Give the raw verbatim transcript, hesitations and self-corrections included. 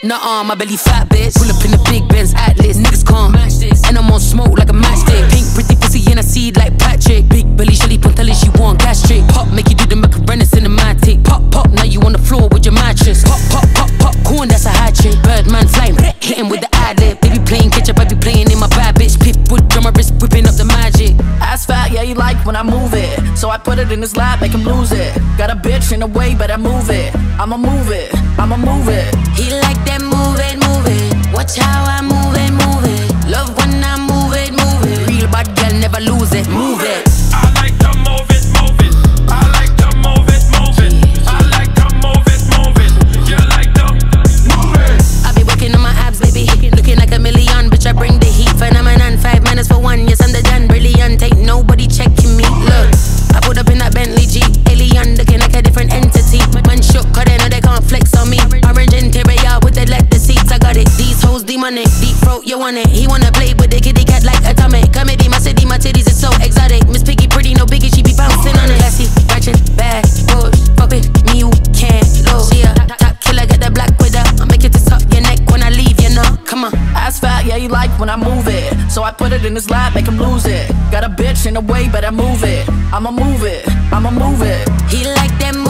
Nuh-uh, my belly fat, bitch. Pull up in the big Benz Atlas, niggas can't match this. And I'm on smoke like a matchstick. Pink pretty pussy and I see it like Patrick. Big belly, Shelly Puntelli, she want gastric. Pop, make you do the Macarena cinematic. Pop, pop, now you on the floor with your mattress. Pop, pop, pop, popcorn, that's a hat trick. Birdman flying, hitting with the ad-lib. Baby playing ketchup, I be playing in my bad bitch. Pitbull drummer wrist, whipping up the magic. Ass fat, yeah, you like when I move it. So I put it in his lap, make him lose it. Got a bitch in the way, but I move it. I'ma move it, I'ma move it. He like that move it, move it. Watch how I move it, move it. Love when I move it, move it. Real bad girl never lose it, move it. I like to move it, move it. I like to move it, move it. I like to move it, move it. You like to move it. I be working on my abs, baby. Looking like a million, bitch. I bring the heat. Phenomenon, five minutes for one. Yes, I'm the done. Brilliant, ain't nobody checking me. Look, I put up in that Bentley G. Alien, looking like a different entity. Man shook, cause they know they can't flex on me. Orange interior with the leather seats. I got it. These hoes demonic. Deep throat, you want it. He wanna play with the kitty cat like Atomic. Comedy, my city, my titties is so exotic. Miss Piggy pretty, no biggie, she be bouncing on it. Classy, ratchet, bad, bush. Fuck with me, you can't lose. Yeah, top, top killer, get the black with her. I'll make it to suck your neck when I leave, you know. Come on. Ass fat, yeah, you like when I move it. So I put it in his lap, make him lose it. Got a bitch in the way, but I move it. I'ma move it, I'ma move it. He like them